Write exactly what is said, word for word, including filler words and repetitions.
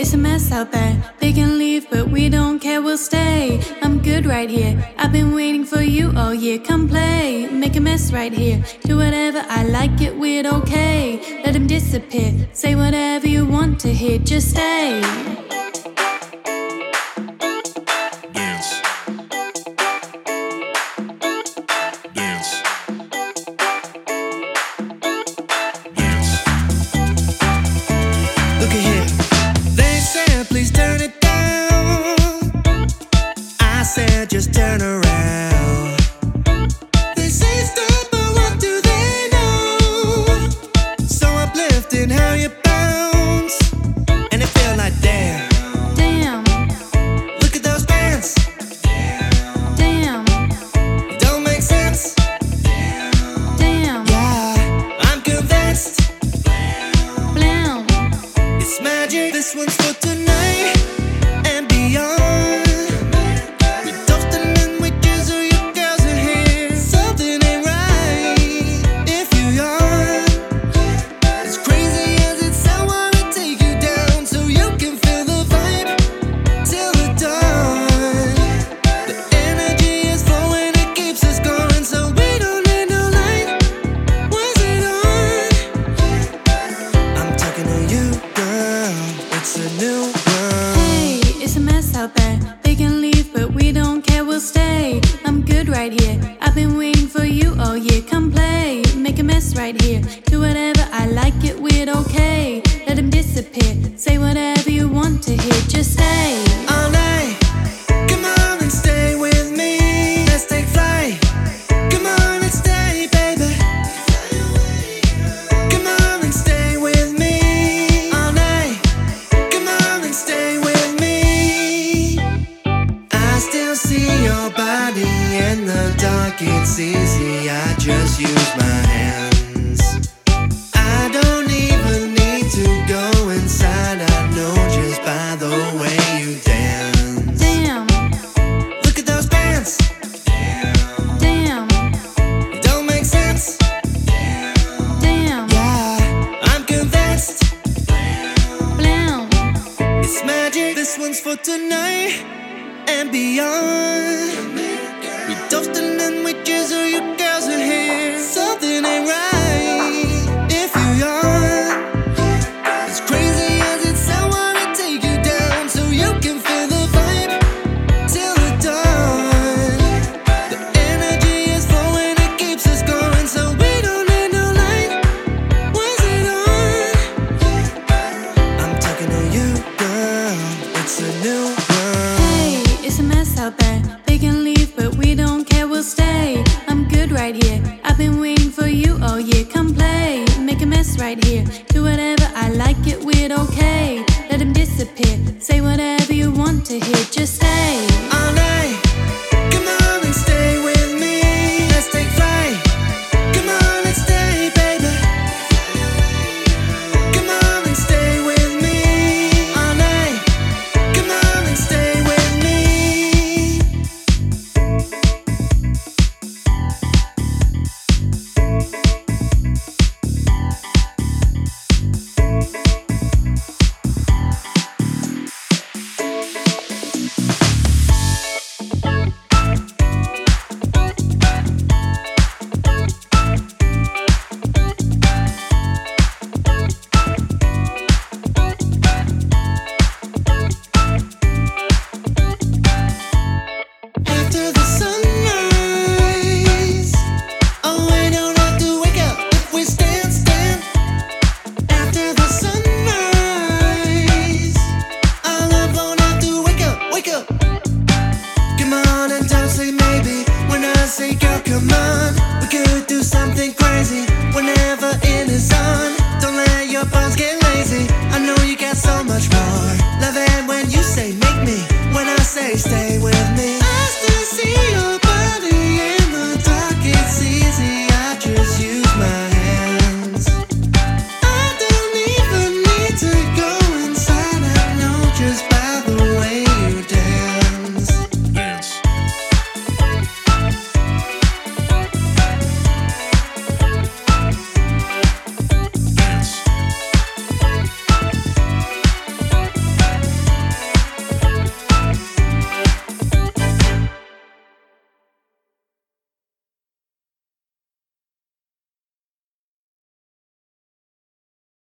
it's a mess out there. They can leave, but we don't care, we'll stay. I'm good right here, I've been waiting for you all year. Come play, make a mess right here. Do whatever I like, it weird, okay. Let them disappear, say whatever you want to hear, just stay. Just turn around. They say stop, but what do they know? So uplifting how you bounce, and it feel like damn, damn. Look at those bands, damn. It don't make sense, damn. Yeah, I'm convinced, blam. It's magic. This one's for tonight and beyond. Out there, they can leave, but we don't care, we'll stay. I'm good right here, I've been waiting for you all year. Come play, make a mess right here. Do whatever I like, it weird, okay. Let them disappear, say whatever you want to hear, just stay. All night, come on and stay with me. Let's take flight, come on and stay, baby. Come on and stay with me. All night, come on and stay with me. See your body in the dark, it's easy, I just use my hands. I don't even need to go inside, I know just by the way you dance. Damn. Look at those bands, damn. Damn. It don't make sense, damn. Yeah, I'm convinced, blam. It's magic. This one's for tonight and beyond. We toasting and witches, or you girls are here. Something ain't right if you yawn. As crazy as it sounds, wanna take you down so you can feel the vibe till the dawn. The energy is flowing, it keeps us going, so we don't need no light. Was it on? I'm talking to you, girl. It's a new world. It's a mess out there, they can leave, but we don't care, we'll stay. I'm good right here, I've been waiting for you all year. Come play, make a mess right here. Do whatever I like, it weird, okay. Let them disappear, say whatever you want to hear, just stay.